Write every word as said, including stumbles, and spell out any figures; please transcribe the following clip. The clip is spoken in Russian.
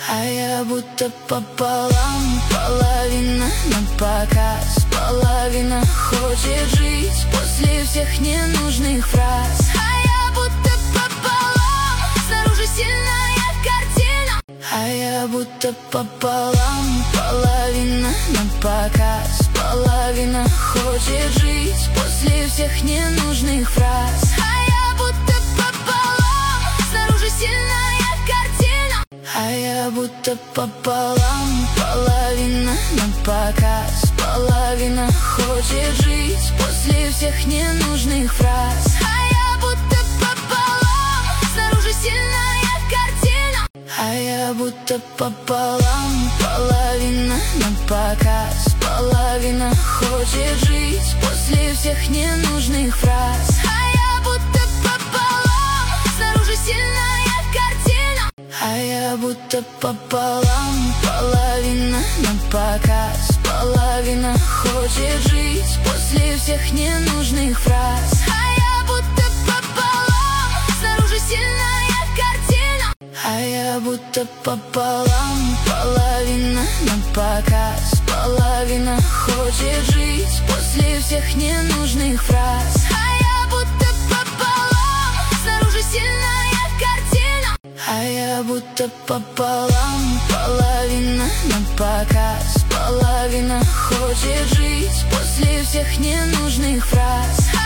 А я будто пополам, половина на показ, половина хочет жить после всех ненужных фраз. А я будто пополам, снаружи сильная картина. А я будто пополам, половина на показ, половина хочет жить после всех ненужных фраз. А я будто пополам, снаружи сильная картина. А я будто пополам, половина на показ, половина хочет жить после всех ненужных фраз. А я будто пополам, снаружи сильная картина. А я будто пополам, половина на показ, половина хочет жить после всех ненужных фраз. А я будто пополам, снаружи сильная картина. А я будто пополам, половина на показ, половина хочет жить после всех ненужных фраз. А я будто пополам, снаружи сильная картина. А я будто пополам, половина на показ, половина хочет жить после всех ненужных фраз. А я будто пополам, снаружи сильная картина. А я будто пополам, половина на показ, половина хочет жить после всех ненужных фраз.